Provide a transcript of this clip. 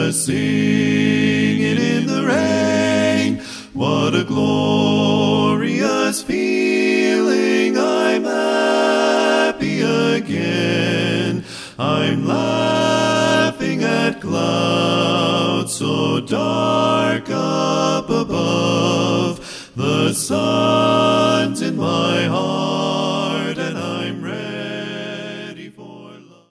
just sing it in the rain. What a glorious feeling, I'm happy again. I'm laughing at clouds so dark up above. The sun's in my heart.